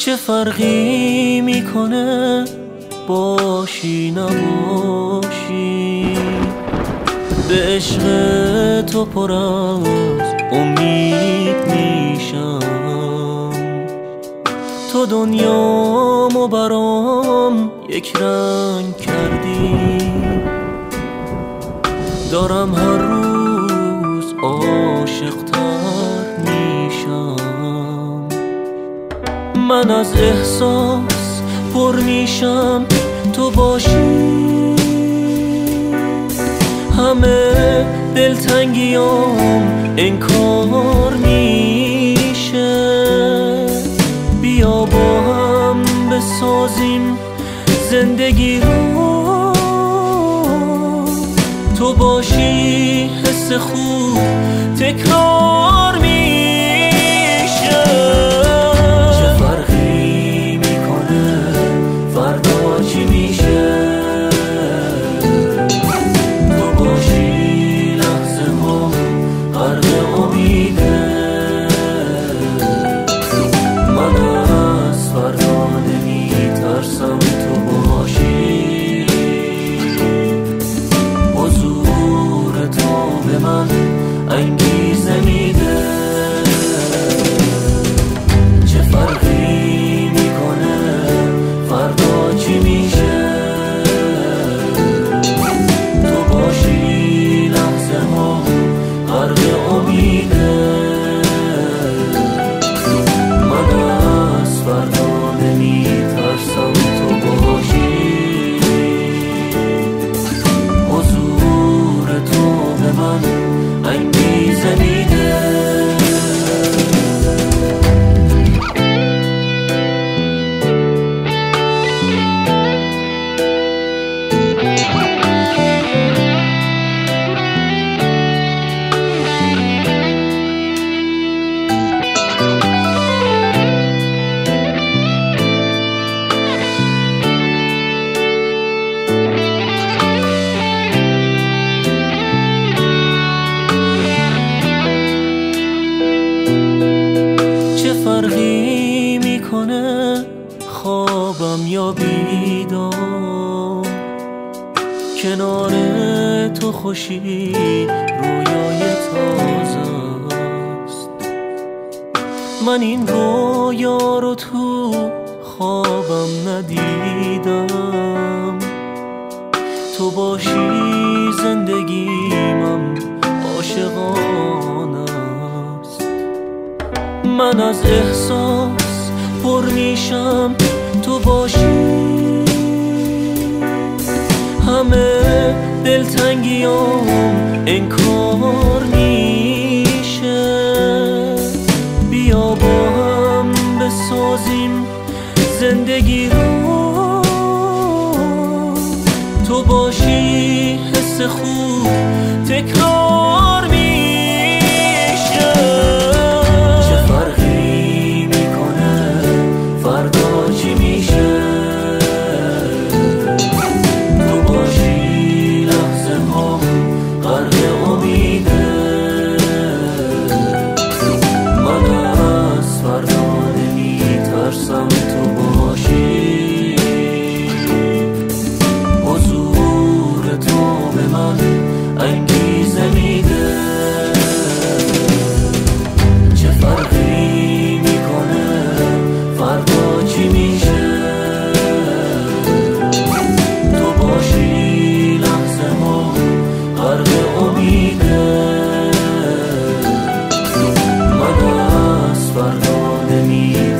چه فرقی میکنه باشی نباشی؟ به عشق تو پر از امید میشم. تو دنیامو برام یک رنگ کردی، دارم هر روز عاشق‌تر میشم. من از احساس پر میشم تو باشی، همه دلتنگیام انکار میشه. بیا با هم بسازیم زندگی رو، تو باشی حس خوب تکرار میشه. چه فرقی میکنه فردا چی میشه؟ تو باشی لحظه ها غرق امیده. من از فردا نمیترسم تو باشی، حضور تو به من انگیزه میده. چه فرقی میکنه فردا چی میشه؟ تو باشی لحظه ها غرق امیده. من از فردا نمیترسم تو باشی، حضور تو به من انگیزه میده. چه فرقی میکنه خوابم یا بیدار؟ کنار تو خوشی رویای تازه است. من این رویا رو تو خوابم ندیدم. تو باشی زندگیمم عاشقانه است. من از احساس پر میشم تو باشی، همه دلتنگیام انکار میشه. بیا با هم بسازیم زندگی رو، تو باشی حس خوب تکرار میشه. چه فرقی میکنه فردا چی میشه؟ تو باشی لحظه ها غرق امیده. من از فردا نمیترسم تو باشی، حضور تو به من انگیزه میده. چه فرقی میکنه فردا چی میشه؟ تو باشی لحظه ها غرق امیده. من از فردا نمیترسم